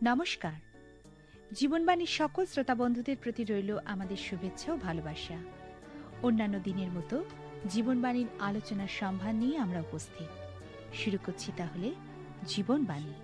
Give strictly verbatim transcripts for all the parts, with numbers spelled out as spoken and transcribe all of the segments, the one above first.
নমস্কার। জীবনবাণীর সকল শ্রোতা বন্ধুদের প্রতি রইল আমাদের শুভেচ্ছা ও ভালোবাসা। অন্যান্য দিনের মতো জীবনবাণীর আলোচনার সম্ভার নিয়ে আমরা উপস্থিত। শুরু করছি তাহলে জীবনবাণী।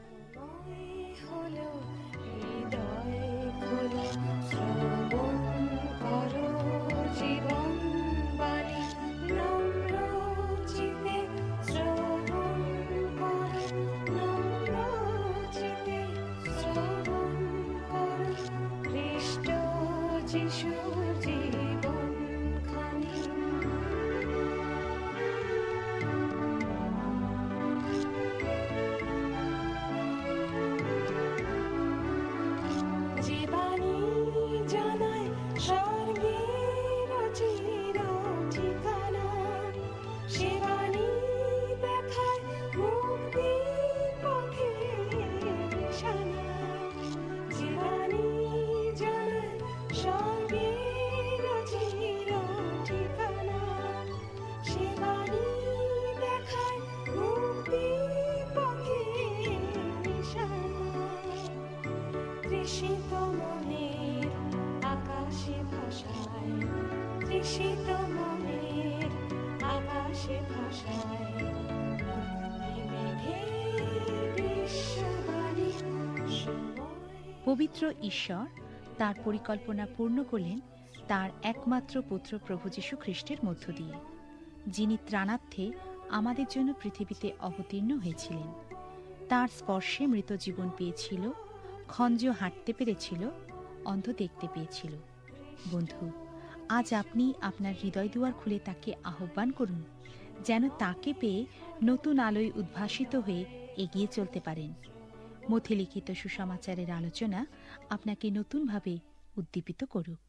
পবিত্র ঈশ্বর তার পরিকল্পনা পূর্ণ করলেন তার একমাত্র পুত্র প্রভু যীশু খ্রিস্টের মধ্য দিয়ে, যিনি ত্রাণার্থে আমাদের জন্য পৃথিবীতে অবতীর্ণ হয়েছিলেন। তার স্পর্শে মৃত জীবন পেয়েছিল, খঞ্জ হাঁটতে পেরেছিল, অন্ধ দেখতে পেয়েছিল। বন্ধু, আজ আপনি আপনার হৃদয় দুয়ার খুলে তাকে আহ্বান করুন, যেন তাকে পেয়ে নতুন আলোয় উদ্ভাসিত হয়ে এগিয়ে চলতে পারেন। মথি লিখিত সুসমাচারের আলোচনা আপনাকে নতুনভাবে উদ্দীপিত করুক।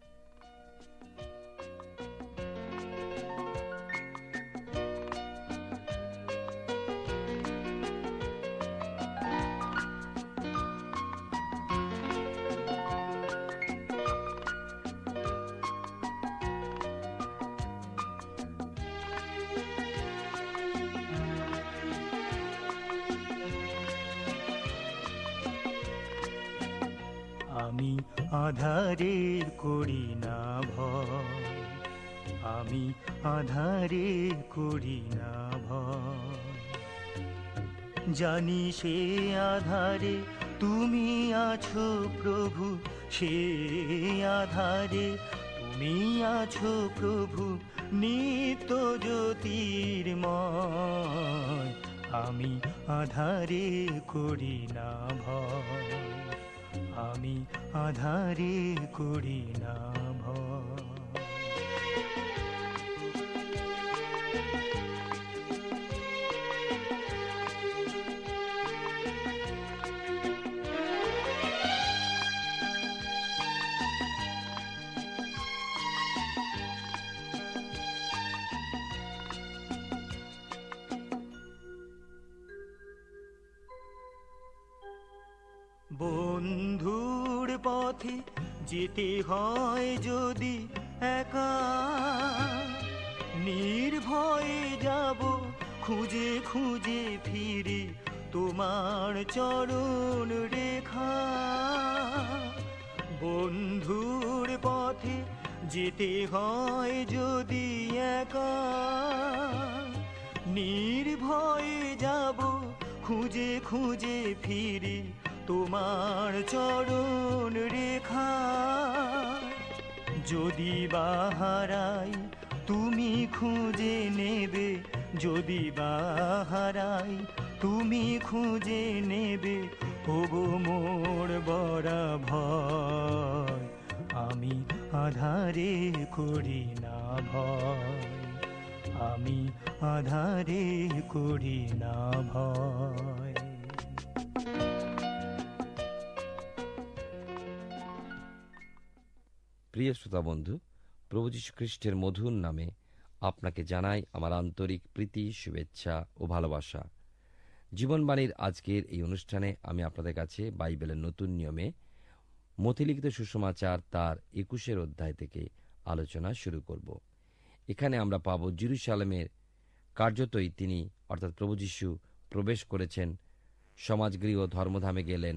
আমি আধারের করি না ভয়, আমি আধারের করি না ভয়, জানি সে আধারে তুমি আছো প্রভু, সে আধারে তুমি আছো প্রভু, নিত্য জ্যোতির্ময়। আমি আধারে করি না ভয়, আমি আধারে করি না ভয়। বন্ধুর পথে যেতে হয় যদি একা, নির্ভয়ে যাব খুঁজে খুঁজে ফিরে তোমার চরণ রেখা। বন্ধুর পথে যেতে হয় যদি একা, নির্ভয়ে যাব খুঁজে খুঁজে ফিরে তোমার চরণ রেখা। যদি বাহারাই তুমি খুঁজে নেবে, যদি বাহারাই তুমি খুঁজে নেবে, ওগো মোর বড় ভয়। আমি আধারে করি না ভয়, আমি আধারে করি না ভয়। প্রিয় শ্রোতা বন্ধু, প্রভু যীশু খ্রিস্টের মধুর নামে আপনাকে জানাই আমার আন্তরিক প্রীতি, শুভেচ্ছা ও ভালোবাসা। জীবনবাণীর আজকের এই অনুষ্ঠানে আমি আপনাদের কাছে বাইবেলের নতুন নিয়মে মথি লিখিত সুসমাচার তার একুশের অধ্যায় থেকে আলোচনা শুরু করব। এখানে আমরা পাব জেরুজালেমের কার্যতই তিনি অর্থাৎ প্রভু যীশু প্রবেশ করেছেন, সমাজগৃহ ধর্মধামে গেলেন,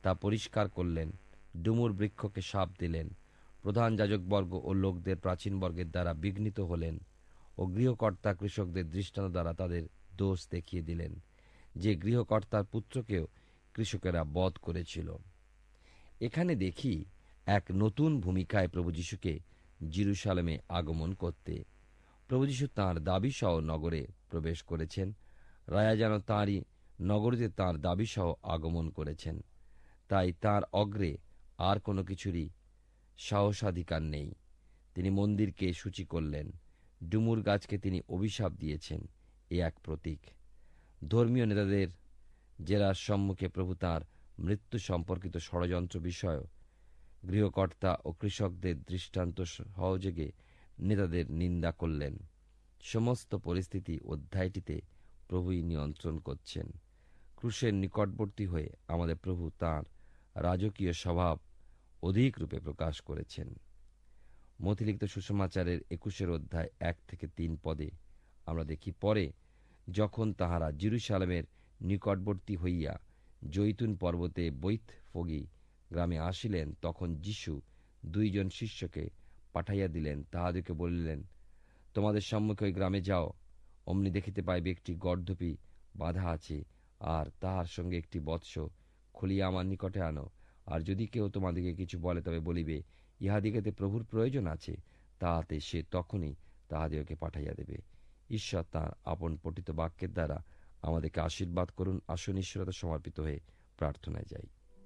তা পরিষ্কার করলেন, ডুমুর বৃক্ষকে শাপ দিলেন, প্রধান যাজকবর্গ ও লোকদের প্রাচীনবর্গের দ্বারা বিঘ্নিত হলেন ও গৃহকর্তা কৃষকদের দৃষ্টান্ত দ্বারা তাদের দোষ দেখিয়ে দিলেন, যে গৃহকর্তার পুত্রকেও কৃষকেরা বধ করেছিল। এখানে দেখি এক নতুন ভূমিকায় প্রভু যীশুকে জেরুজালেমে আগমন করতে। প্রভু যীশু তাঁর দাবিসহ নগরে প্রবেশ করেছেন। রাজা যেন তাঁরই নগরীতে তাঁর দাবিসহ আগমন করেছেন। তাই তাঁর অগ্রে আর কোনো কিছুরই সাহসাধিকার নেই। তিনি মন্দিরকে সূচি করলেন, ডুমুর গাছকে তিনি অভিশাপ দিয়েছেন। এ এক প্রতীক। ধর্মীয় নেতাদের জেরার সম্মুখে প্রভু তাঁর মৃত্যু সম্পর্কিত ষড়যন্ত্র বিষয় গৃহকর্তা ও কৃষকদের দৃষ্টান্ত সহযোগে নেতাদের নিন্দা করলেন। সমস্ত পরিস্থিতি অধ্যায়টিতে প্রভুই নিয়ন্ত্রণ করছেন। ক্রুশের নিকটবর্তী হয়ে আমাদের প্রভু তাঁর রাজকীয় স্বভাব অধিক রূপে প্রকাশ করেছেন। মথিলিখিত সুসমাচারের একুশের অধ্যায় এক থেকে তিন পদে আমরা দেখি, পরে যখন তাহারা জেরুজালেমের নিকটবর্তী হইয়া জৈতুন পর্বতে বৈতফগি গ্রামে আসিলেন, তখন যীশু দুইজন শিষ্যকে পাঠাইয়া দিলেন, তাহাদেরকে বলিলেন, তোমাদের সম্মুখে ওই গ্রামে যাও, অমনি দেখিতে পাইবে একটি গর্ধপী বাঁধা আছে, আর তাহার সঙ্গে একটি বৎস, খুলিয়া আমার নিকটে আনো। আর যদি কেউ তোমাদিকে কিছু বলে, তবে বলিবে, ইহাদিগেতে প্রভুর প্রয়োজন আছে, তাহাতে সে তখনই তাহাদিগকে পাঠাইয়া দেবে। ঈশ্বর তাঁর আপন পঠিত বাক্যের দ্বারা আমাদেরকে আশীর্বাদ করুন। আসুন ঈশ্বরতে সমর্পিত হয়ে প্রার্থনায় যাই।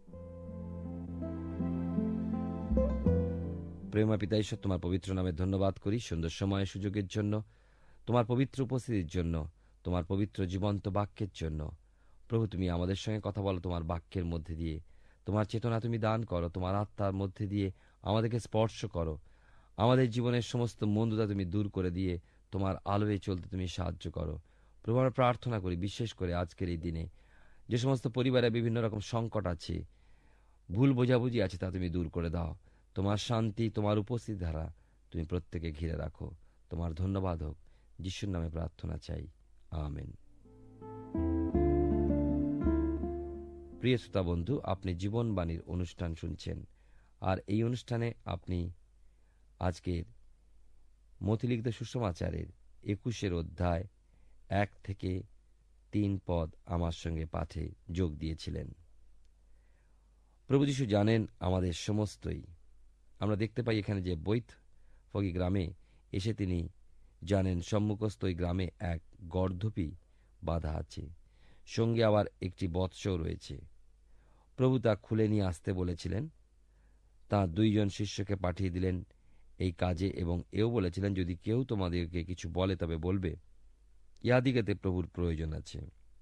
প্রেমা পিতা ঈশ্বর, তোমার পবিত্র নামে ধন্যবাদ করি সুন্দর সময় সুযোগের জন্য, তোমার পবিত্র উপস্থিতির জন্য, তোমার পবিত্র জীবন্ত বাক্যের জন্য। প্রভু, তুমি আমাদের সঙ্গে কথা বলো তোমার বাক্যের মধ্যে দিয়ে। তোমার চেতনা তুমি দান করো, তোমার আত্মার মধ্যে দিয়ে আমাদেরকে স্পর্শ করো। আমাদের জীবনের সমস্ত মন্দতা তুমি দূর করে দিয়ে তোমার আলোয় চলতে তুমি সাহায্য করো। প্রভু, আমরা প্রার্থনা করি, বিশেষ করে আজকের এই দিনে যে সমস্ত পরিবারে বিভিন্ন রকম সংকট আছে, ভুল বোঝাবুঝি আছে, তা তুমি দূর করে দাও। তোমার শান্তি, তোমার উপস্থিতি ধারা তুমি প্রত্যেকে ঘিরে রাখো। তোমার ধন্যবাদ হোক। যিশুর নামে প্রার্থনা চাই, আমেন। প্রিয় শ্রোতা বন্ধু, আপনি জীবনবাণীর অনুষ্ঠান শুনছেন, আর এই অনুষ্ঠানে আপনি আজকের মথিলিখিত সুসমাচারের একুশের অধ্যায় এক থেকে তিন পদ আমার সঙ্গে পাঠে যোগ দিয়েছিলেন। প্রভু যীশু জানেন আমাদের সমস্তই। আমরা দেখতে পাই এখানে যে বৈতফগি গ্রামে এসে তিনি জানেন সম্মুখস্থ ওই গ্রামে এক গর্ধপী বাধা আছে, সঙ্গে আবার একটি বৎসও রয়েছে। প্রভু তা খুলে নিয়ে আসতে বলেছিলেন। তাঁর দুইজন শিষ্যকে পাঠিয়ে দিলেন এই কাজে, এবং এও বলেছিলেন, যদি কেউ তোমাদেরকে কিছু বলে, তবে বলবে, ইহাদিগেতে প্রভুর প্রয়োজন আছে।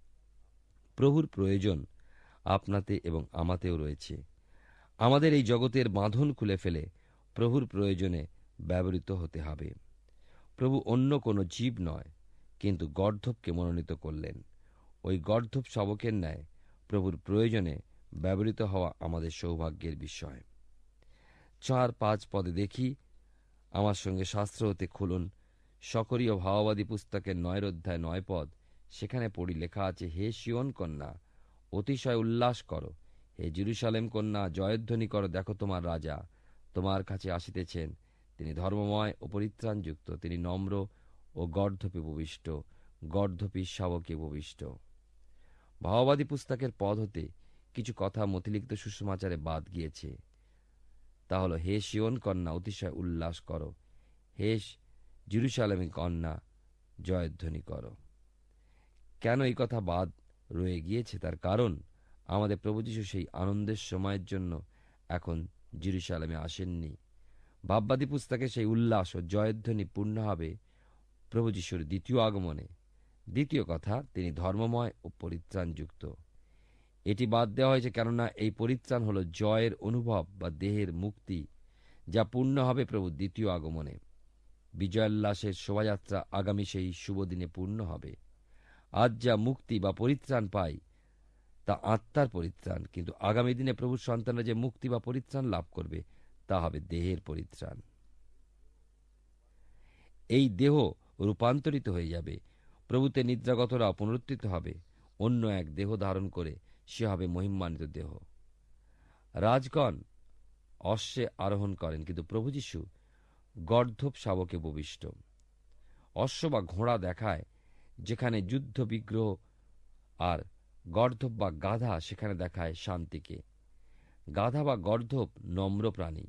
প্রভুর প্রয়োজন আপনাতে এবং আমাতেও রয়েছে। আমাদের এই জগতের বাঁধন খুলে ফেলে প্রভুর প্রয়োজনে ব্যবহৃত হতে হবে। প্রভু অন্য কোনো জীব নয়, কিন্তু গর্ধবকে মনোনীত করলেন। ওই গর্ধব শাবকের ন্যায় প্রভুর প্রয়োজনে ব্যবহৃত হওয়া আমাদের সৌভাগ্যের বিষয়। চার পাঁচ পদে দেখি, আমার সঙ্গে শাস্ত্র হতে খুলুন সকরীয় ভাওবাদী পুস্তকের নয় অধ্যায় নয় পদ। সেখানে পড়ি, লেখা আছে, হে সিয়ন কন্যা, অতিশয় উল্লাস করো, হে জেরুজালেম কন্যা, জয়ধ্বনি করো, দেখো তোমার রাজা তোমার কাছে আসিতেছেন। তিনি ধর্মময় ও পরিত্রাণযুক্ত, তিনি নম্র ও গর্ধপে ভূমিষ্ঠ, গর্ধপীর শাবকে ভূমিষ্ঠ। ভাওবাদী পুস্তকের পদ হতে কিছু কথা মথিলিখিত সুসমাচারে বাদ গিয়েছে। তা হল, হে সিয়ন কন্যা, অতিশয় উল্লাস করো, হে জেরুজালেম কন্যা, জয়ধ্বনি করো। কেন এই কথা বাদ রয়ে গিয়েছে? তার কারণ আমাদের প্রভু যীশু সেই আনন্দের সময়ের জন্য এখন জেরুজালেমে আসেননি। ভাববাদী পুস্তকে সেই উল্লাস ও জয়ধ্বনি পূর্ণ হবে প্রভু যীশুর দ্বিতীয় আগমনে। দ্বিতীয় কথা, তিনি ধর্মময় ও পরিত্রাণযুক্ত। এটি বাদ দেওয়া হয়েছে কেননা এই পরিত্রাণ হল জয়ের অনুভব বা দেহের মুক্তি, যা পূর্ণ হবে প্রভু দ্বিতীয় আগমনে। বিজয়োল্লাসের শোভাযাত্রা আগামী সেই শুভ দিনে পূর্ণ হবে। আজ যা মুক্তি বা পরিত্রাণ পাই, তা আত্মার পরিত্রাণ, কিন্তু আগামী দিনে প্রভুর সন্তানরা যে মুক্তি বা পরিত্রাণ লাভ করবে, তা হবে দেহের পরিত্রাণ। এই দেহ রূপান্তরিত হয়ে যাবে। প্রভুতে নিদ্রাগতরা পুনরুত্থিত হবে, অন্য এক দেহ ধারণ করে সে হবে মহিমান্বিত দেহ। রাজগণ অশ্বে আরোহণ করেন, কিন্তু প্রভু যীশু গর্ধব শাবকে উপবিষ্ট। অশ্ব বা ঘোড়া দেখায় যেখানে যুদ্ধ বিগ্রহ, আর গর্ধব বা গাধা সেখানে দেখায় শান্তিকে। গাধা বা গর্ধব নম্র প্রাণী।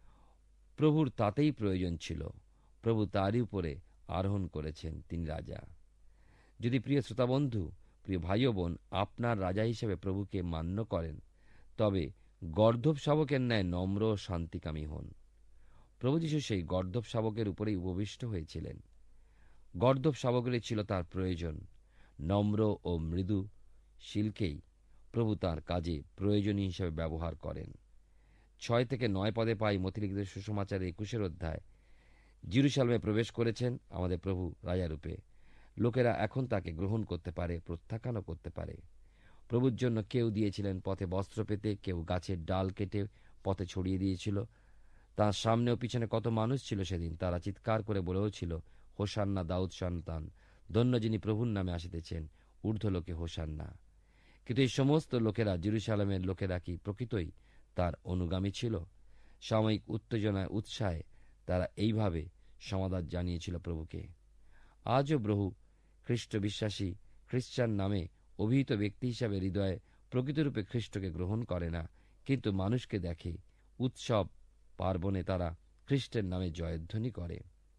প্রভুর তাতেই প্রয়োজন ছিল। প্রভু তারই উপরে আরোহণ করেছেন, তিনি রাজা। যদি প্রিয় শ্রোতাবন্ধু, প্রিয় ভাই ও বোন, আপনার রাজা হিসেবে প্রভুকে মান্য করেন, তবে গর্ধব শাবকের ন্যায় নম্র ও শান্তিকামী হন। প্রভু যীশু সেই গর্ধব শাবকের উপরেই উপবিষ্ট হয়েছিলেন। গর্ধব শাবকেরই ছিল তার প্রয়োজন। নম্র ও মৃদু শিলকেই প্রভু তাঁর কাজে প্রয়োজনীয় হিসেবে ব্যবহার করেন। ছয় থেকে নয় পদে পাই মথিলিখিত সুসমাচারের একুশের অধ্যায়। জেরুজালেমে প্রবেশ করেছেন আমাদের প্রভু রাজারূপে। লোকেরা এখন তাকে গ্রহণ করতে পারে, প্রত্যাখ্যানও করতে পারে। প্রভুর জন্য কেউ দিয়েছিলেন পথে বস্ত্র পেতে, কেউ গাছের ডাল কেটে পথে ছড়িয়ে দিয়েছিল। তাঁর সামনে ও পিছনে কত মানুষ ছিল সেদিন। তারা চিৎকার করে বলেও ছিল, হোসান্না দাউদ সন্তান, ধন্য যিনি প্রভুর নামে আসিতেছেন, ঊর্ধ্বলোকে হোসান্না। কিন্তু এই সমস্ত লোকেরা, জেরুজালেমের লোকেরা কি প্রকৃতই তার অনুগামী ছিল? সাময়িক উত্তেজনায়, উৎসাহে তারা এইভাবে সমাদর জানিয়েছিল প্রভুকে। আজও বহু খ্রিস্ট বিশ্বাসী খ্রিস্টান নামে অভিহিত ব্যক্তি হিসাবে হৃদয়ে প্রকৃতরূপে খ্রিস্টকে গ্রহণ করে না, কিন্তু মানুষকে দেখে। উৎসব পার্বণে তারা খ্রিস্টের নামে জয়ধ্বনি করে।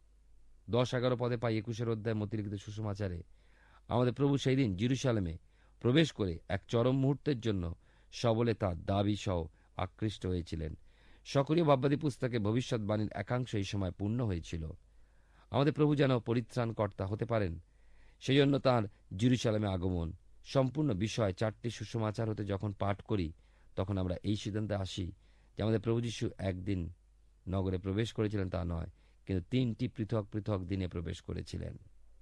দশ এগারো পদে পাই একুশের অধ্যায় মথিলিখিত সুসমাচারে। আমাদের প্রভু সেই দিন জেরুজালেমে প্রবেশ করে এক চরম মুহূর্তের জন্য সবলে তাঁর দাবি সহ আকৃষ্ট হয়েছিলেন। সকলীয় ভাববাদী পুস্তকে ভবিষ্যৎবাণীর একাংশ এই সময় পূর্ণ হয়েছিল। আমাদের প্রভু যেন পরিত্রাণকর্তা হতে পারেন, সেই জন্য তাঁর জেরুজালেমে আগমন। সম্পূর্ণ বিষয় চারটি সুসমাচার হতে যখন পাঠ করি, তখন আমরা এই সিদ্ধান্তে আসি যে আমাদের প্রভু যীশু একদিন নগরে প্রবেশ করেছিলেন তা নয়, কিন্তু তিনটি পৃথক পৃথক দিনে প্রবেশ করেছিলেন।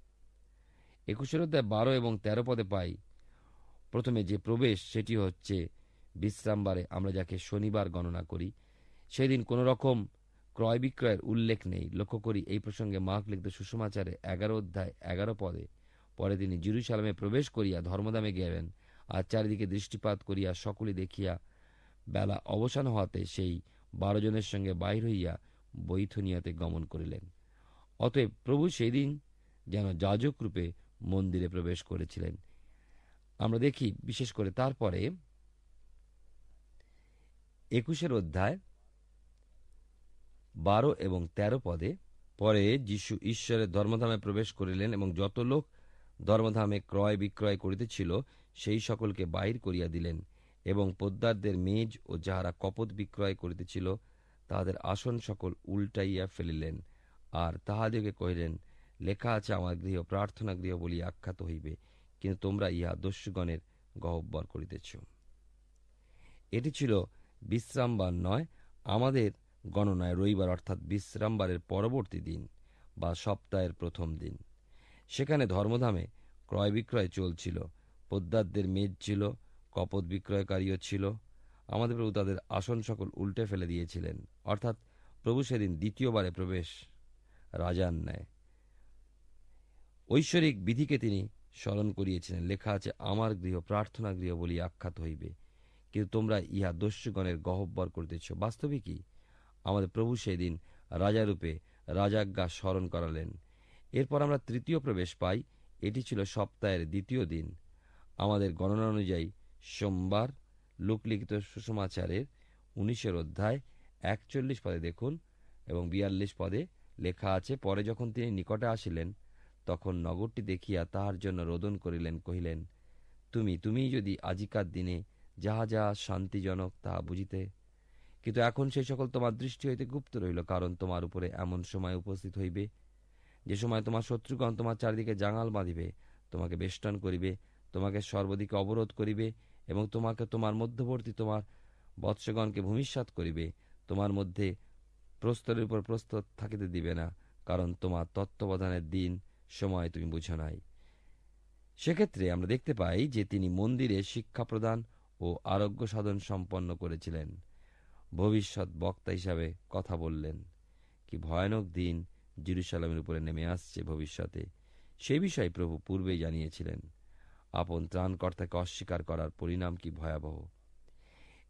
একুশের অধ্যায় বারো এবং তেরো পদে পাই প্রথমে যে প্রবেশ, সেটি হচ্ছে বিশ্রামবারে, আমরা যাকে শনিবার গণনা করি। সেদিন কোন রকম ক্রয় বিক্রয়ের উল্লেখ নেই। লক্ষ্য করি এই প্রসঙ্গে মার্ক লিখিত সুসমাচারে এগারো অধ্যায় এগারো পদে, পরে তিনি জেরুজালেমে প্রবেশ করিয়া ধর্মদামে গেলেন, আর চারিদিকে দৃষ্টিপাত করিয়া সকলে দেখিয়া বেলা অবসান হওয়াতে সেই বারো জনের সঙ্গে বাহির হইয়া বৈথনিয়াতে গমন করিলেন। অতএব প্রভু সেই দিন যেন যাজক রূপে মন্দিরে প্রবেশ করেছিলেন। আমরা দেখি বিশেষ করে তারপরে একুশের অধ্যায় বারো এবং তেরো পদে, পরে যীশু ঈশ্বরের ধর্মধামে প্রবেশ করিলেন, এবং যত লোক ধর্মধামে ক্রয় বিক্রয় করিতেছিল সেই সকলকে বাহির করিয়া দিলেন, এবং পোদ্দারদের মেজ ও যাহারা কপত বিক্রয় করিতেছিল তাহাদের আসন সকল উল্টাইয়া ফেলিলেন, আর তাহাদিগকে কহিলেন, লেখা আছে, আমার গৃহ প্রার্থনা গৃহ বলিয়া আখ্যাত হইবে, কিন্তু তোমরা ইহা দস্যুগণের গহ্বর করিতেছ। এটি ছিল বিশ্রামবার নয়, আমাদের গণনায় রবিবার, অর্থাৎ বিশ্রামবারের পরবর্তী দিন বা সপ্তাহের প্রথম দিন। সেখানে ধর্মধামে ক্রয় বিক্রয় চলছিল, পোদ্দারদের মেজ ছিল, কপত বিক্রয়কারীও ছিল। আমাদের প্রভু তাদের আসন সকল উল্টে ফেলে দিয়েছিলেন, অর্থাৎ প্রভু সেদিন দ্বিতীয়বারে প্রবেশ রাজার ন্যায় ঐশ্বরিক বিধিকে তিনি স্মরণ করিয়েছিলেন। লেখা আছে, আমার গৃহ প্রার্থনা গৃহ বলিয়া আখ্যাত হইবে, কিন্তু তোমরা ইহা দস্যুগণের গহ্বর করিতেছ। বাস্তবিকই আমাদের প্রভু সেই দিন রাজারূপে রাজাজ্ঞা স্মরণ করালেন। এরপর আমরা তৃতীয় প্রবেশ পাই। এটি ছিল সপ্তাহের দ্বিতীয় দিন। আমাদের গণনা অনুযায়ী সোমবার। লোকলিখিত সুসমাচারের উনিশের অধ্যায় একচল্লিশ পদে দেখুন এবং বিয়াল্লিশ পদে লেখা আছে, পরে যখন তিনি নিকটে আসিলেন, তখন নগরটি দেখিয়া তাহার জন্য রোদন করিলেন, কহিলেন, তুমি তুমি যদি আজিকার দিনে যাহা যাহা শান্তিজনক তাহা বুঝিতে, কিন্তু এখন সেই সকল তোমার দৃষ্টি হইতে গুপ্ত রহিল, কারণ তোমার উপরে এমন সময় উপস্থিত হইবে, যে সময় তোমার শত্রুগণ তোমার চারিদিকে জাঙাল বাঁধিবে, তোমাকে বেষ্টন করিবে, তোমাকে সর্বদিকে অবরোধ করিবে, এবং তোমাকে তোমার মধ্যবর্তী তোমার বৎসগণকে ভূমিষ্যাৎ করিবে। তোমার মধ্যে প্রস্তরের উপর প্রস্তর থাকিতে দিবে না, কারণ তোমার তত্ত্বাবধানের দিন সময় তুমি বুঝো নাই। সেক্ষেত্রে আমরা দেখতে পাই যে তিনি মন্দিরে শিক্ষা প্রদান ও আরোগ্য সাধন সম্পন্ন করেছিলেন। ভবিষ্যৎ বক্তা হিসাবে কথা বললেন। কি ভয়ানক দিন জেরুজালেমের উপরে নেমে আসছে ভবিষ্যতে, সেই বিষয়ে প্রভু পূর্বেই জানিয়েছিলেন। আপন ত্রাণকর্তাকে অস্বীকার করার পরিণাম কি ভয়াবহ।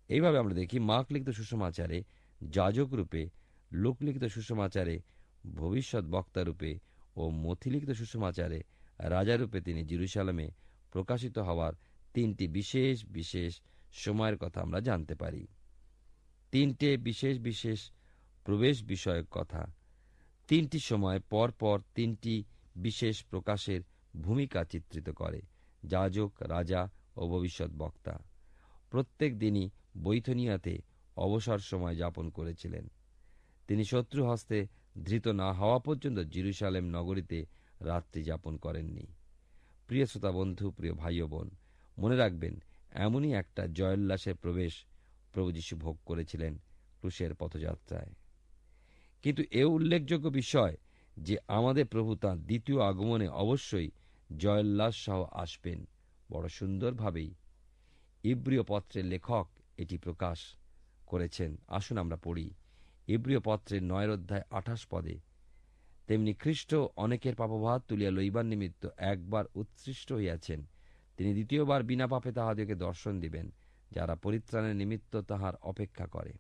এইভাবে আমরা দেখি মার্ক লিখিত সুসমাচারে যাজক রূপে, লূক লিখিত সুসমাচারে ভবিষ্যৎ বক্তা রূপে ও মথি লিখিত সুসমাচারে রাজা রূপে তিনি জেরুজালেমে প্রকাশিত হওয়ার তিনটি বিশেষ বিশেষ সময়ের কথা আমরা জানতে পারি। তিনটে বিশেষ বিশেষ প্রবেশ বিষয়ক কথা, তিনটি সময় পর পর তিনটি বিশেষ প্রকাশের ভূমিকা চিত্রিত করে যাজক, রাজা ও ভবিষ্যৎ বক্তা। প্রত্যেক দিনই বৈথনিয়াতে অবসর সময় যাপন করেছিলেন। তিনি শত্রু হস্তে ধৃত না হওয়া পর্যন্ত জেরুজালেম নগরীতে রাত্রি যাপন করেননি। প্রিয় শ্রোতা বন্ধু, প্রিয় ভাই ও বোন, মনে রাখবেন, এমনই একটা জয়োল্লাসের প্রবেশ প্রভু যীশু ভোগ করেছিলেন ক্রুশের পথযাত্রায়। কিন্তু এ উল্লেখযোগ্য বিষয় যে আমাদের প্রভু তাঁর দ্বিতীয় আগমনে অবশ্যই জয়োল্লাস সহ আসবেন। বড় সুন্দরভাবেই ইব্রিয় পত্রের লেখক এটি প্রকাশ করেছেন। আসুন আমরা পড়ি ইব্রিয় পত্রের নয় অধ্যায় আঠাশ পদে, তেমনি খ্রিস্ট অনেকের পাপভার তুলিয়া লইবার নিমিত্ত একবার উৎসৃষ্ট হইয়াছেন, তিনি দ্বিতীয়বার বিনা পাপে তাহাদেরকে দর্শন দিবেন, যারা পরিত্রাণের নিমিত্ত তাহার অপেক্ষা করে।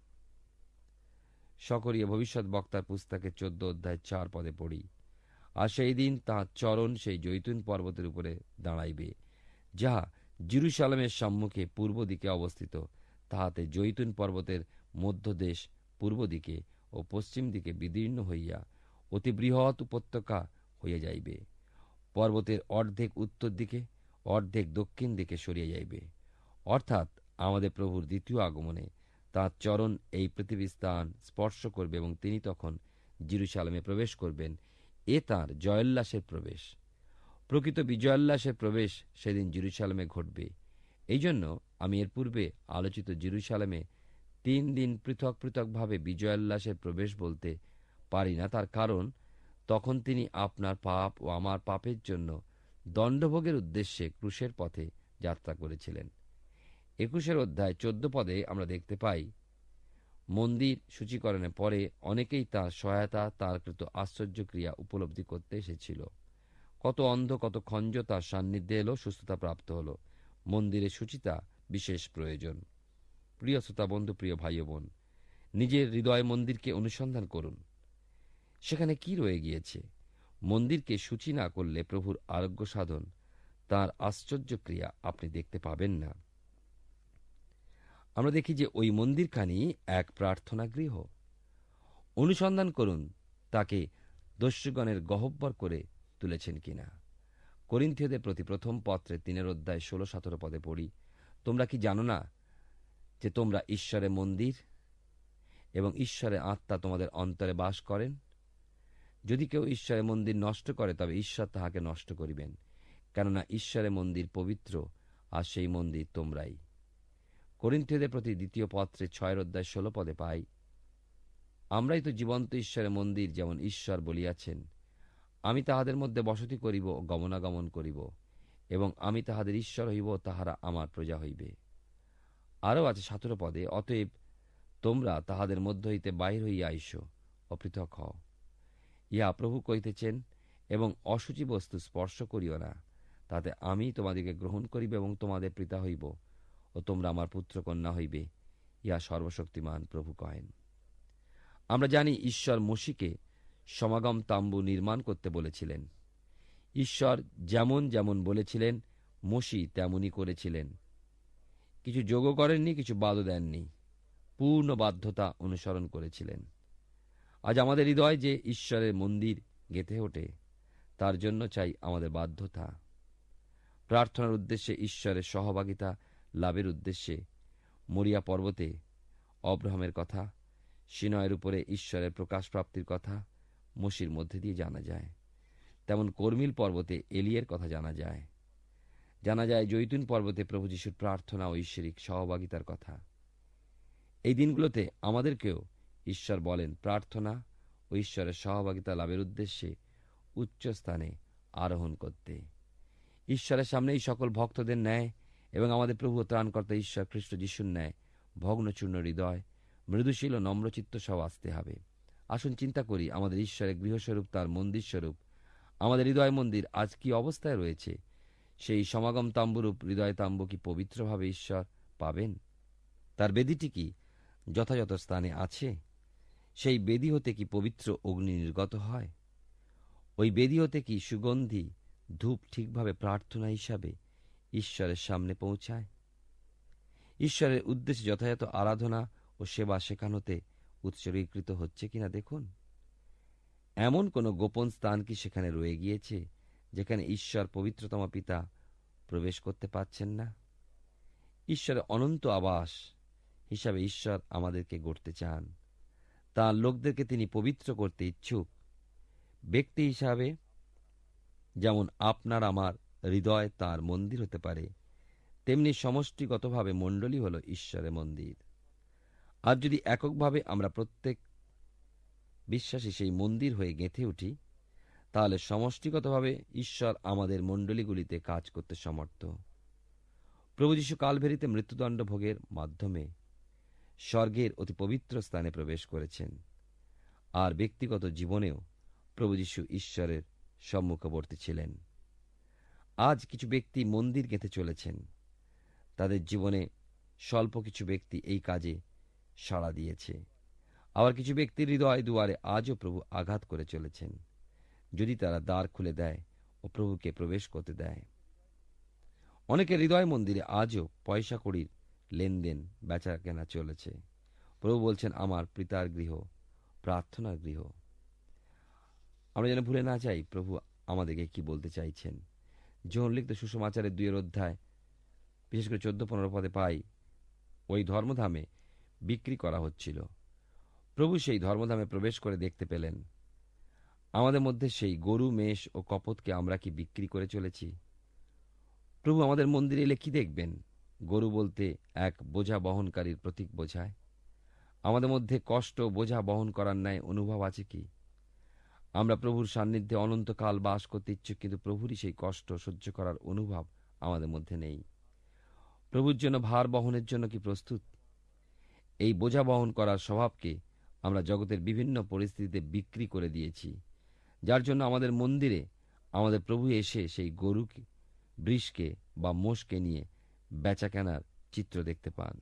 সকরিয়া ভবিষ্যৎ বক্তার পুস্তকে চোদ্দ অধ্যায় চার পদে পড়ি, আর সেই দিন তাহার চরণ সেই জৈতুন পর্বতের উপরে দাঁড়াইবে, যাহা জেরুজালেমের সম্মুখে পূর্ব দিকে অবস্থিত। তাহাতে জৈতুন পর্বতের মধ্যদেশ পূর্ব দিকে ও পশ্চিম দিকে বিদীর্ণ হইয়া অতি বৃহৎ উপত্যকা হইয়া যাইবে। পর্বতের অর্ধেক উত্তর দিকে, অর্ধেক দক্ষিণ দিকে সরিয়া যাইবে। অর্থাৎ আমাদের প্রভুর দ্বিতীয় আগমনে তাঁর চরণ এই পৃথিবীর স্থান স্পর্শ করবে এবং তিনি তখন জেরুজালেমে প্রবেশ করবেন। এ তাঁর জয়োল্লাসের প্রবেশ, প্রকৃত বিজয়োল্লাসের প্রবেশ সেদিন জেরুজালেমে ঘটবে। এই জন্য আমি এর পূর্বে আলোচিত জেরুজালেমে তিন দিন পৃথক পৃথকভাবে বিজয়োল্লাসের প্রবেশ বলতে পারি না। তার কারণ তখন তিনি আপনার পাপ ও আমার পাপের জন্য দণ্ডভোগের উদ্দেশ্যে ক্রুশের পথে যাত্রা করেছিলেন। একুশের অধ্যায় চোদ্দ পদে আমরা দেখতে পাই, মন্দির সূচীকরণের পরে অনেকেই তার সহায়তা, তার কৃত আশ্চর্য ক্রিয়া উপলব্ধি করতে এসেছিল। কত অন্ধ, কত খঞ্জ তার সান্নিধ্যে এলো, সুস্থতা প্রাপ্ত হল। মন্দিরের সূচিতা বিশেষ প্রয়োজন। প্রিয় শ্রোতা বন্ধু, প্রিয় ভাই বোন, নিজের হৃদয় মন্দিরকে অনুসন্ধান করুন। সেখানে কি রয়ে গিয়েছে? মন্দিরকে সূচি না করলে প্রভুর আরোগ্য সাধন, তার আশ্চর্য ক্রিয়া আপনি দেখতে পাবেন না। আমরা দেখি যে ওই মন্দিরখানি এক প্রার্থনা গৃহ। অনুসন্ধান করুন তাকে দস্যুগণের গহ্বর করে তুলেছেন কিনা। করিন্থীয়দের প্রতি প্রথম পত্রে তিনের অধ্যায় ষোলো সতেরো পদে পড়ি, তোমরা কি জানো না যে তোমরা ঈশ্বরের মন্দির এবং ঈশ্বরের আত্মা তোমাদের অন্তরে বাস করেন? যদি কেউ ঈশ্বরের মন্দির নষ্ট করে, তবে ঈশ্বর তাহাকে নষ্ট করিবেন, কেননা ঈশ্বরের মন্দির পবিত্র, আর সেই মন্দির তোমরাই। করিন্থীয়দের প্রতি দ্বিতীয় পত্রে ছয়ের অধ্যায় ষোলো পদে পাই, আমরাই তো জীবন্ত ঈশ্বরের মন্দির, যেমন ঈশ্বর বলিয়াছেন, আমি তাহাদের মধ্যে বসতি করিব ও গমনাগমন করিব, এবং আমি তাহাদের ঈশ্বর হইব, তাহারা আমার প্রজা হইবে। আরও আছে সতেরো পদে, অতএব তোমরা তাহাদের মধ্য হইতে বাহির হইয়া আইস ও পৃথক হও। ইহা প্রভু কহিতেছেন, এবং অসুচি বস্তু স্পর্শ করিও না, তাতে আমি তোমাদিকে গ্রহণ করিব এবং তোমাদের পিতা হইব, ও তোমরা আমার পুত্র কন্যা হইবে। ইহা সর্বশক্তিমান প্রভু কহেন। আমরা জানি ঈশ্বর মসীকে সমাগম তাম্বু নির্মাণ করতে বলেছিলেন। ঈশ্বর যেমন যেমন বলেছিলেন, মসী তেমনই করেছিলেন। কিছু যোগও করেননি, কিছু বাদও দেননি, পূর্ণ বাধ্যতা অনুসরণ করেছিলেন। আজ আমাদের হৃদয় যে ঈশ্বরের মন্দির গেঁথে ওঠে, তার জন্য চাই আমাদের বাধ্যতা। প্রার্থনার উদ্দেশ্যে ঈশ্বরের সহভাগিতা লাভের উদ্দেশ্যে মরিয়া পর্বতে অব্রাহামের কথা, সিনয়ের উপরে ঈশ্বরের প্রকাশ প্রাপ্তির কথা মসীর মধ্যে দিয়ে জানা যায়। তেমন কর্মিল পর্বতে এলিয়ের কথা জানা যায়। জানা যায় জৈতুন পর্বতে প্রভু যীশুর প্রার্থনা ও ঈশ্বরিক সহভাগিতার কথা। এই দিনগুলোতে আমাদেরকেও ঈশ্বর বলেন প্রার্থনা ও ঈশ্বরের সহভাগিতা লাভের উদ্দেশ্যে উচ্চ স্থানে আরোহণ করতে। ঈশ্বরের সামনে এই সকল ভক্তদের ন্যায় এবং আমাদের প্রভু ত্রাণকর্তা ঈশ্বর খ্রিস্ট যিশুর ন্যায় ভগ্নচূর্ণ হৃদয়, মৃদুশীল ও নম্রচিত্ত সহ আসতে হবে। আসুন চিন্তা করি, আমাদের ঈশ্বরের গৃহস্বরূপ, তার মন্দির স্বরূপ আমাদের হৃদয় মন্দির আজ কি অবস্থায় রয়েছে? সেই সমাগম তাম্বুরূপ হৃদয় তাম্বু কি পবিত্রভাবে ঈশ্বর পাবেন? তার বেদিটি কি যথাযথ স্থানে আছে? সেই বেদি হতে কি পবিত্র অগ্নি নির্গত হয়? ওই বেদি হতে কি সুগন্ধি ধূপ ঠিকভাবে প্রার্থনা হিসাবে ঈশ্বরের সামনে পৌঁছায়? ঈশ্বরের উদ্দেশ্যে যথাযথ আরাধনা ও সেবা শেখানোতে উৎসর্গীকৃত হচ্ছে কিনা দেখুন। এমন কোন গোপন স্থান কি সেখানে রয়ে গিয়েছে যেখানে ঈশ্বর পবিত্রতম পিতা প্রবেশ করতে পারছেন না? ঈশ্বরের অনন্ত আবাস হিসাবে ঈশ্বর আমাদেরকে গড়তে চান। তাঁর লোকদেরকে তিনি পবিত্র করতে ইচ্ছুক। ব্যক্তি হিসাবে যেমন আপনার আমার হৃদয় তাঁর মন্দির হতে পারে, তেমনি সমষ্টিগতভাবে মণ্ডলী হল ঈশ্বরের মন্দির। আর যদি এককভাবে আমরা প্রত্যেক বিশ্বাসী সেই মন্দির হয়ে গেঁথে উঠি, তাহলে সমষ্টিগতভাবে ঈশ্বর আমাদের মণ্ডলীগুলিতে কাজ করতে সমর্থ। প্রভু যীশু কালভেরিতে মৃত্যুদণ্ড ভোগের মাধ্যমে স্বর্গের অতি পবিত্র স্থানে প্রবেশ করেছেন। আর ব্যক্তিগত জীবনেও প্রভু যীশু ঈশ্বরের সম্মুখবর্তী ছিলেন। আজ কিছু ব্যক্তি মন্দির গেঁথে চলেছেন। তাদের জীবনে স্বল্প কিছু ব্যক্তি এই কাজে সাড়া দিয়েছে। আবার কিছু ব্যক্তির হৃদয় দুয়ারে আজও প্রভু আঘাত করে চলেছেন, যদি তারা দ্বার খুলে দেয় ও প্রভুকে প্রবেশ করতে দেয়। অনেকের হৃদয় মন্দিরে আজও পয়সা কড়ির লেনদেন বেচা কেনা চলেছে। প্রভু বলছেন, আমার পিতার গৃহ প্রার্থনার গৃহ। আমরা যেন ভুলে না যাই প্রভু আমাদেরকে কি বলতে চাইছেন। যোহন লিখিত সুসমাচারের দুইয়ের অধ্যায় বিশেষ করে চোদ্দ পনেরো পদে পাই, ওই ধর্মধামে বিক্রি করা হচ্ছিল। প্রভু সেই ধর্মধামে প্রবেশ করে দেখতে পেলেন আমাদের মধ্যে সেই গরু, মেষ ও কপতকে আমরা কি বিক্রি করে চলেছি। প্রভু আমাদের মন্দিরে এলে কি দেখবেন? গরু বলতে এক বোঝা বহনকারীর প্রতীক বোঝায়। আমাদের মধ্যে কষ্ট বোঝা বহন করার ন্যায় অনুভব আছে কি? আমরা প্রভুর সান্নিধ্যে অনন্তকাল বাস করতে ইচ্ছুক, কিন্তু প্রভুরই সেই কষ্ট সহ্য করার অনুভব আমাদের মধ্যে নেই। প্রভুর জন্য ভার বহনের জন্য কি প্রস্তুত? এই বোঝা বহন করার স্বভাবকে আমরা জগতের বিভিন্ন পরিস্থিতিতে বিক্রি করে দিয়েছি, যার জন্য আমাদের মন্দিরে আমাদের প্রভু এসে সেই গরুকে, বৃষকে বা মোষকে নিয়ে বেচা কেনার চিত্র দেখতে পান,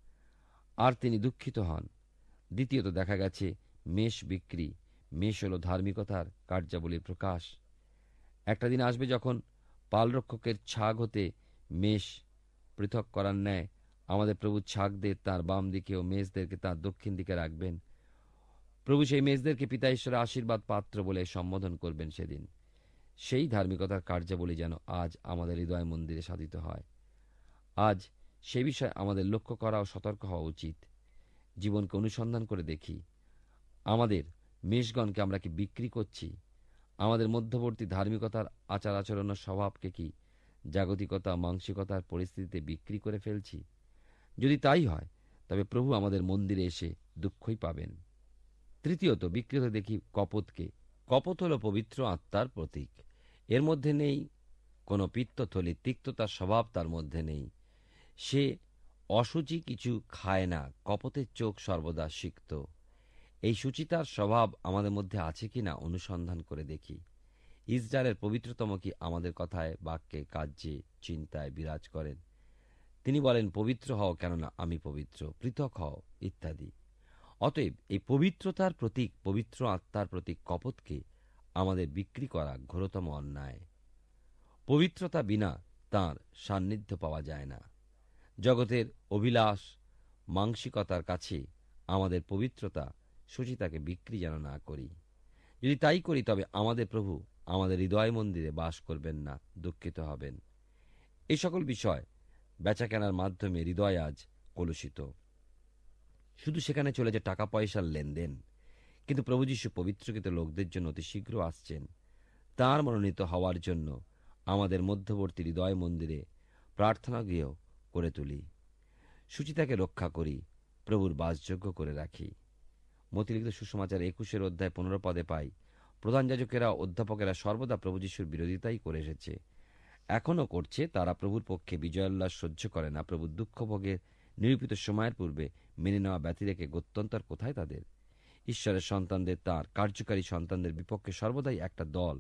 আর তিনি দুঃখিত হন। দ্বিতীয়ত দেখা গেছে মেষ বিক্রি। মেষ হল ধার্মিকতার কার্যাবলীর প্রকাশ। একটা দিন আসবে যখন পালরক্ষকের ছাগ হতে মেষ পৃথক করার ন্যায় আমাদের প্রভু ছাগদের তাঁর বাম দিকে ও মেষদেরকে তাঁর দক্ষিণ দিকে রাখবেন। প্রভু সেই মেষদেরকে পিতা ঈশ্বরের আশীর্বাদ পাত্র বলে সম্বোধন করবেন সেদিন। সেই ধার্মিকতার কার্যাবলী যেন আজ আমাদের হৃদয় মন্দিরে সাধিত হয়। আজ সে বিষয়ে আমাদের লক্ষ্য করা ও সতর্ক হওয়া উচিত। জীবনকে অনুসন্ধান করে দেখি, আমাদের মেষগণকে আমরা কি বিক্রি করছি? আমাদের মধ্যবর্তী ধার্মিকতার আচার আচরণ ও স্বভাবকে কি জাগতিকতা, মানসিকতার পরিস্থিতিতে বিক্রি করে ফেলছি? যদি তাই হয়, তবে প্রভু আমাদের মন্দিরে এসে দুঃখই পাবেন। তৃতীয়ত, বিকৃত দেখি কপতকে। কপত হল পবিত্র আত্মার প্রতীক। এর মধ্যে নেই কোনো পিত্তথলি, তিক্ততার স্বভাব তার মধ্যে নেই। সে অসুচি কিছু খায় না। কপতের চোখ সর্বদা সিক্ত। এই সুচিতার স্বভাব আমাদের মধ্যে আছে কিনা অনুসন্ধান করে দেখি। ইসরায়েলের পবিত্রতম কি আমাদের কথায়, বাক্যে, কার্যে, চিন্তায় বিরাজ করেন? তিনি বলেন, পবিত্র হও, কেননা আমি পবিত্র, পৃথক হও ইত্যাদি। অতএব এই পবিত্রতার প্রতীক, পবিত্র আত্মার প্রতীক কপতকে আমাদের বিক্রি করা ঘোরতম অন্যায়। পবিত্রতা বিনা তাঁর সান্নিধ্য পাওয়া যায় না। জগতের অভিলাষ, মাংসিকতার কাছে আমাদের পবিত্রতা, সুচিতাকে বিক্রি যেন না করি। যদি তাই করি, তবে আমাদের প্রভু আমাদের হৃদয় মন্দিরে বাস করবেন না, দুঃখিত হবেন। এই সকল বিষয় বেচা কেনার মাধ্যমে হৃদয় আজ কলুষিত। শুধু সেখানে চলে যে টাকা পয়সার লেনদেন। কিন্তু প্রভু যীশু পবিত্রকৃত লোকদের জন্য অতি শীঘ্র আসছেন, তাঁর মনোনীত হওয়ার জন্য আমাদের মধ্যবর্তী হৃদয় মন্দিরে প্রার্থনা গৃহ করে তুলি। সুচিতাকে রক্ষা করি, প্রভুর বাসযোগ্য করে রাখি। মতিলিখিত সুসমাচার একুশের অধ্যায় পনেরো পদে পাই, প্রধান যাজকেরা, অধ্যাপকেরা সর্বদা প্রভু যীশুর বিরোধিতাই করে এসেছে, এখনও করছে। তারা প্রভুর পক্ষে বিজয়োল্লাস সহ্য করে না। প্রভুর দুঃখ ভোগের নিরূপিত সময়ের পূর্বে মেনে নেওয়া ব্যতি রেখে গত্যন্তর কোথায় তাদের? ঈশ্বরের সন্তানদের, তাঁর কার্যকারী সন্তানদের বিপক্ষে সর্বদাই একটা দল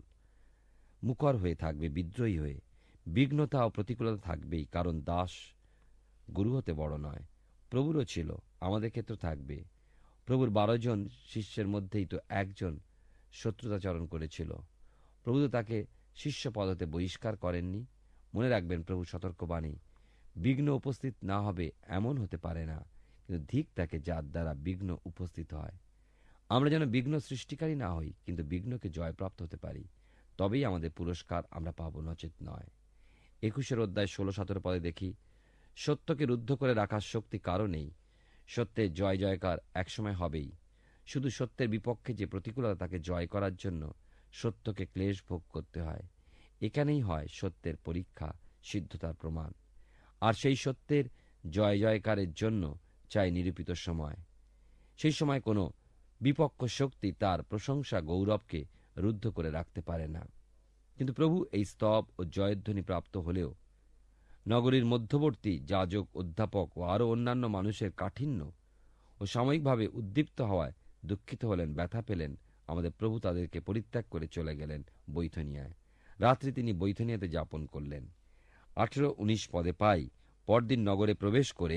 মুখর হয়ে থাকবে, বিদ্রোহী হয়ে। বিঘ্নতা ও প্রতিকূলতা থাকবেই, কারণ দাস গুরু হতে বড় নয়। প্রভুরও ছিল, আমাদের ক্ষেত্রে থাকবে। প্রভুর বারো জন শিষ্যের মধ্যেই তো একজন শত্রুতাচরণ করেছিল। প্রভু তো তাকে শিষ্য পদ হতে বহিষ্কার করেননি। মনে রাখবেন প্রভু সতর্কবাণী, বিঘ্ন উপস্থিত না হবে এমন হতে পারে না, কিন্তু ধিক তাকে যার দ্বারা বিঘ্ন উপস্থিত হয়। আমরা যেন বিঘ্ন সৃষ্টিকারী না হই, কিন্তু বিঘ্নকে জয়প্রাপ্ত হতে পারি। তবেই আমাদের পুরস্কার আমরা পাব, নচেত নয়। একুশের অধ্যায় ষোলো সতেরো পদে দেখি, সত্যকে রুদ্ধ করে রাখার শক্তি কারো নেই। সত্যের জয় জয়কার একসময় হবেই। শুধু সত্যের বিপক্ষে যে প্রতিকূলতা, তাকে জয় করার জন্য সত্যকে ক্লেশ ভোগ করতে হয়। এখানেই হয় সত্যের পরীক্ষা, সিদ্ধতার প্রমাণ। আর সেই সত্যের জয় জয়কারের জন্য চাই নিরূপিত সময়। সেই সময় কোনো বিপক্ষ শক্তি তার প্রশংসা গৌরবকে রুদ্ধ করে রাখতে পারে না। কিন্তু প্রভু এই স্তব ও জয়ধ্বনি প্রাপ্ত হলেও নগরীর মধ্যবর্তী যাজক, অধ্যাপক ও আরও অন্যান্য মানুষের কাঠিন্য ও সাময়িকভাবে উদ্দীপ্ত হওয়ায় দুঃখিত হলেন, ব্যথা পেলেন। আমাদের প্রভু তাদেরকে পরিত্যাগ করে চলে গেলেন বৈথনিয়ায়। রাত্রি তিনি বৈথনিয়াতে যাপন করলেন। আঠেরো উনিশ পদে পাই, পরদিন নগরে প্রবেশ করে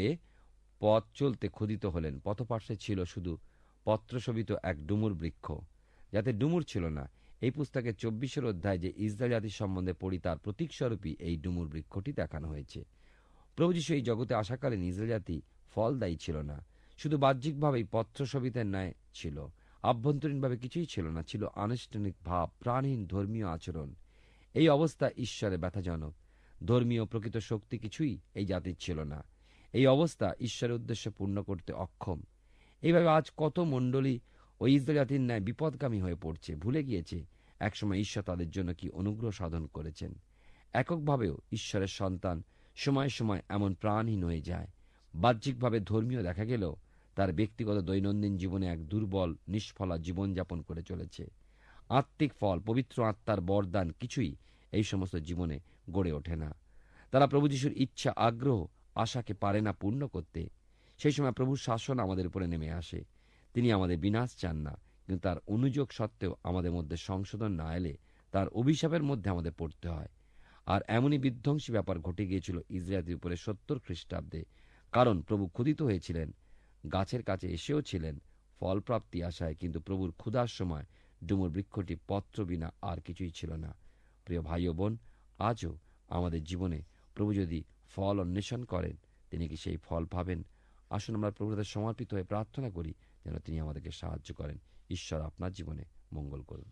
পথ চলতে ক্ষুধিত হলেন। পথপার্শ্বে ছিল শুধু পত্রশোভিত এক ডুমুর বৃক্ষ, যাতে ডুমুর ছিল না। এই পুস্তকের চব্বিশের অধ্যায় যে ইসরায়েল জাতির সম্বন্ধে পড়ি, তার প্রতীকস্বরূপী এই ডুমুর বৃক্ষটি দেখানো হয়েছে। প্রভু যীশু এই জগতে আসাকালীন ইসরায়েল জাতি ফলদায়ী ছিল না, শুধু বাহ্যিকভাবেই পত্রশোভিতের ন্যায় ছিল। আভ্যন্তরীণভাবে কিছুই ছিল না, ছিল আনুষ্ঠানিক ভাব, প্রাণহীন ধর্মীয় আচরণ। এই অবস্থা ঈশ্বরে ব্যথাজনক। ধর্মীয় প্রকৃত শক্তি কিছুই এই জাতির ছিল না। এই অবস্থা ঈশ্বরের উদ্দেশ্য পূর্ণ করতে অক্ষম। এইভাবে আজ কত মণ্ডলী ও ইসরায়েল জাতির ন্যায় বিপদগামী হয়ে পড়ছে, ভুলে গিয়েছে একসময় ঈশ্বর তাদের জন্য কি অনুগ্রহ সাধন করেছেন। এককভাবেও ঈশ্বরের সন্তান সময় সময় এমন প্রাণহীন হয়ে যায়। বাহ্যিকভাবে ধর্মীয় দেখা গেলেও তার ব্যক্তিগত দৈনন্দিন জীবনে এক দুর্বল, নিষ্ফলা জীবনযাপন করে চলেছে। আত্মিক ফল, পবিত্র আত্মার বরদান কিছুই এই সমস্ত জীবনে গড়ে ওঠে না। তারা প্রভু যীশুর ইচ্ছা, আগ্রহ, আশাকে পারে না পূর্ণ করতে। সেই সময় প্রভুর শাসন আমাদের উপরে নেমে আসে। তিনি আমাদের বিনাশ চান না, কিন্তু তার অনুযোগ সত্ত্বেও আমাদের মধ্যে সংশোধন না এলে তার অভিশাপের মধ্যে আমাদের পড়তে হয়। আর এমনই বিধ্বংসী ব্যাপার ঘটে গিয়েছিল ইসরায়েলের উপরে সত্তর খ্রিস্টাব্দে। কারণ প্রভু ক্ষুধিত হয়েছিলেন, গাছের কাছে এসেও ছিলেন ফল প্রাপ্তি আশায়, কিন্তু প্রভুর ক্ষুধার সময় ডুমুর বৃক্ষটি পত্র বিনা আর কিছুই ছিল না। প্রিয় ভাই ও বোন, আজও আমাদের জীবনে প্রভু যদি ফল অন্বেষণ করেন, তিনি কি সেই ফল পাবেন? আসুন আমরা প্রভুর সমর্পিত হয়ে প্রার্থনা করি যেন তিনি আমাদেরকে সাহায্য করেন। ঈশ্বর আপনার জীবনে মঙ্গল করুন।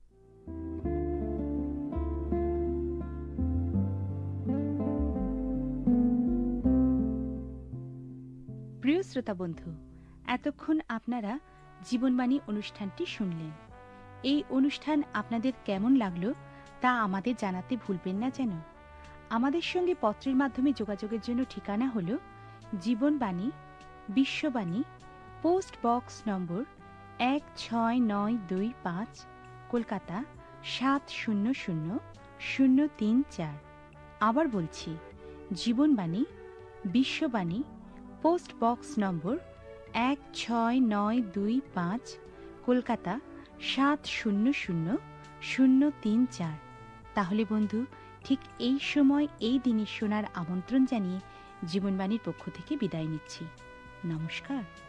প্রিয় শ্রোতা বন্ধু, এতক্ষণ আপনারা জীবনবাণী অনুষ্ঠানটি শুনলেন। এই অনুষ্ঠান আপনাদের কেমন লাগলো তা আমাদের জানাতে ভুলবেন না যেন। আমাদের সঙ্গে পত্রের মাধ্যমে যোগাযোগের জন্য ঠিকানা হল জীবনবাণী, বিশ্ববাণী, পোস্ট বক্স নম্বর এক ছয় নয় দুই পাঁচ, কলকাতা সাত শূন্য শূন্য শূন্য তিন চার। আবার বলছি, জীবনবাণী, বিশ্ববাণী, পোস্ট বক্স নম্বর এক ছয় নয় দুই পাঁচ, কলকাতা সাত শূন্য শূন্য শূন্য তিন চার। তাহলে বন্ধু, ঠিক এই সময় এই দিনই শোনার আমন্ত্রণ জানিয়ে জীবনবাণীর পক্ষ থেকে বিদায় নিচ্ছি। নমস্কার।